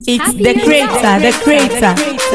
It's the creator.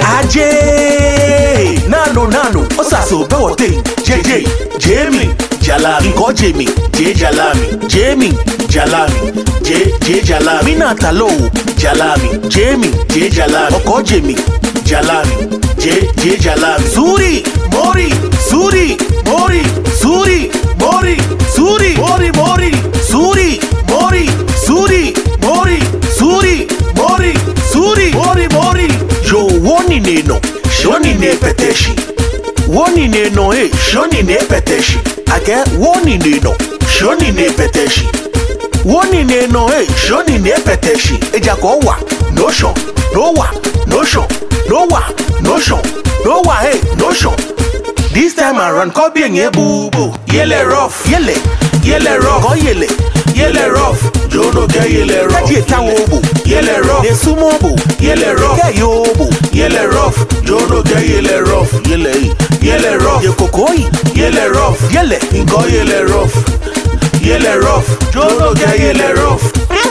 Ajay, nano, osaso bewote, JJ, Jamie, Jalami, ko Jamie, J Jalami, Jamie, Jalami, J Jalami, Natalo, Jalami, Jamie, J Jalami, ko Jamie, Jalami, J Jalami, Suri, Mori, Suri, Mori, Suri, Mori, Suri, Mori, Suri, Mori, Suri, Mori, Suri, Mori, Suri, Mori. Yo woni neno, shoni ne peteshi. Woni neno shoni ne peteshi. Again, woni neno, shoni ne peteshi. Woni neno shoni ne peteshi. Eja ko wa, no shon, no wa, no shon, no wa, no shon, no wa no shon. This time around, ko bien ye boo boo. Yele rough, yele rough, ko yele rough. Jono get yele rough. Yele rough. The sumo bu. Yele rough. Get yobu. Yele rough. Jono get yele rough. Yele rough. Ye kokoi. Yele rough. Yele. Ingo yele rough. Yele rough. Jono get yele rough.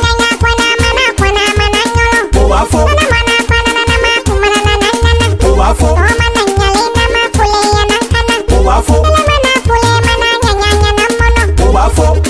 Owafo. Owafo. Owafo. Owafo.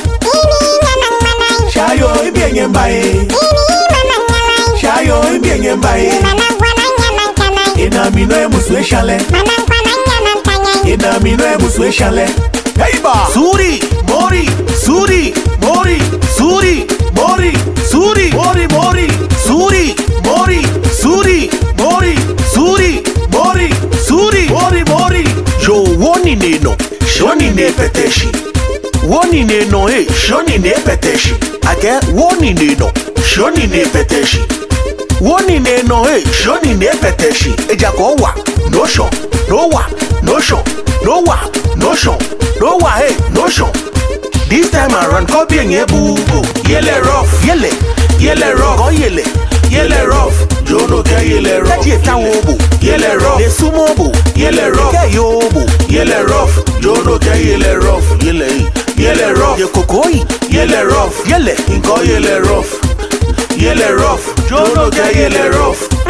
Shayo ibienye mbae. Shayo ibienye mbae. Inamino emuswe shale. Inamino emuswe shale. Heiba. Suri, Mori, Suri, Mori, Suri, Mori, Suri, Mori, Suri, Mori, Suri, Mori, Suri, Mori, Suri, Mori. Yo woni neno, shoni ne peteshi. Woni neno shoni ne peteshi. Again, woni neno, shoni ne peteshi. Woni neno shoni ne peteshi. Eja ko wa, no shon, no wa, no shon, no wa, no shon, no wa no shon. This time around, ko bien ye boo boo. Yele rough, yele rough, ko yele rough. Jono get yele rough. Yele rough. The sumo bu. Yele rough. Get yobu. Yele rough. Jono get yele rough. Yele rough. Ye kokoi. Yele rough. Yele. Ingo yele rough. Yele rough. Jono get yele rough.